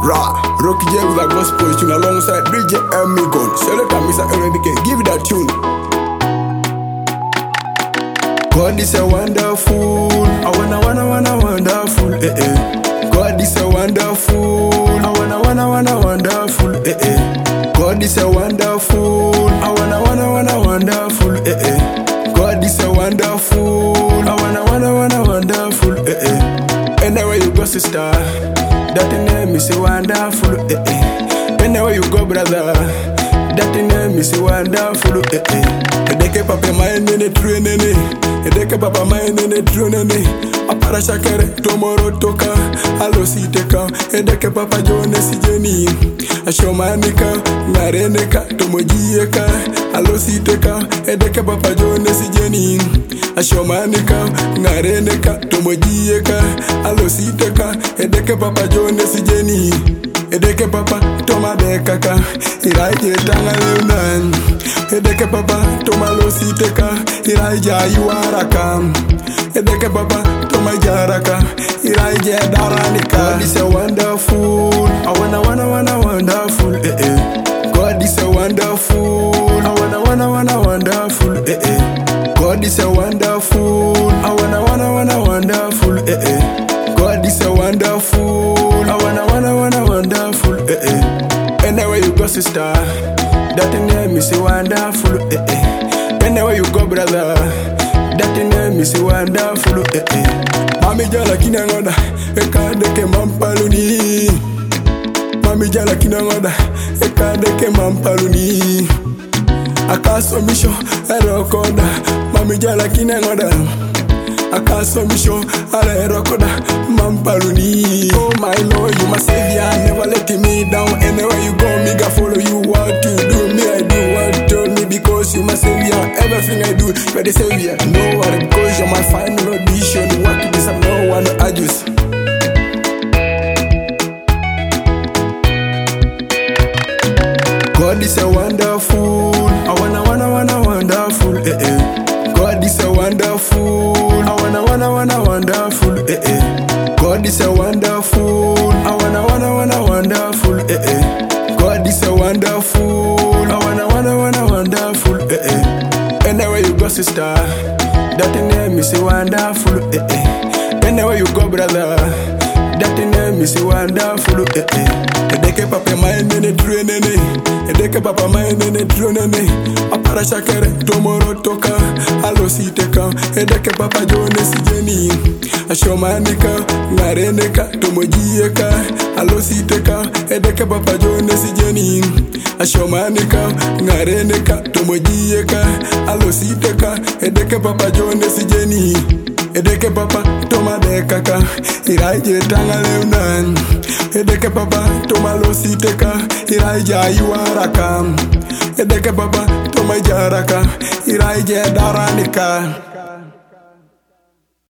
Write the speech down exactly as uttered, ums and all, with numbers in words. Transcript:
Ra, Rocky J with a gospel tune alongside D J Amigon. Selector Mister M B K, give it that tune. God is a wonderful, I wanna, wanna, wanna, wonderful, eh eh. God is a wonderful, I wanna, wanna, wanna, wonderful, eh eh. God is a wonderful, I wanna, wanna, wanna, wonderful, eh eh. God is a wonderful, I wanna, wanna, wanna, wonderful, eh eh. Anywhere you go, sister, that name is wonderful, eh eh. Anywhere you go, brother, that name is wonderful, eh eh. Edeke papa mind in a train in it. Edeke papa mind in a train in it. Apara shakere tomorrow toka. Alo si teka. Edeke papa jone si jeni. Ashomanika nareneka tomojieka. Alo si teka. Edeke papa jone si jeni. Ashomanika nareneka tomojieka. Alo si teka. Edeke papa jone si jeni. Edeke papa toma bekaka. Iraje tanga leunan. Edeke papa toma lo siteka. Iraja yuaraka. Edeke papa toma jaraka. Iraja daranika. God is a wonderful, I wanna wanna wanna wonderful, eh eh. God is a wonderful, I wanna wanna wanna wonderful, eh eh. God is a wonderful, I wanna wanna wanna wonderful, eh eh. God is a wonderful, I wanna wanna wanna wonderful, eh eh. Anywhere you go, sister, that name is wonderful, eh eh. Anywhere you go, brother, that name is wonderful, eh eh. Mami jala kinangoda, eka deke mampaluni. Mami jala kinangoda, eka deke mampaluni. Akaso misho, erokoda. Mami jala kinangoda, akaso misho, erokoda, mampaluni. Oh my Lord, you my savior, never letting me down. Anywhere you go, me ga follow you. What you do, me I do what you me because you my savior. Everything I do, you're the savior. No worry, because you're my final audition. What to this, I'm no one to adjust. God is a wonderful, I wanna, wanna, wanna, wonderful, eh eh. God is a wonderful, I wanna, wanna, wanna, wonderful, eh eh. God is a wonderful, I wanna, wanna, wanna, wonderful, eh eh. God is a wonderful, I wanna, wanna, wanna, wonderful, eh eh. Anywhere you go, sister, that name is wonderful, eh eh. Anywhere you go, brother, that name is wonderful, eh eh. Edeke papa mind in a train in it. Edeke papa mind in a train in it. Apara shakere tomorrow toka. Alo si teka. Edeke papa jone si jeni. Ashomanika nareneka tomojieka. Alo si teka. Edeke papa jone si jeni. Ashomanika nareneka tomojieka. Alo si teka. Edeke papa jone si jeni. Edeke papa toma bekaka. Iraje tanga leunan. Edeke papa toma lo siteka. Iraja yuaraka. Edeke papa toma jaraka. Iraje daranika.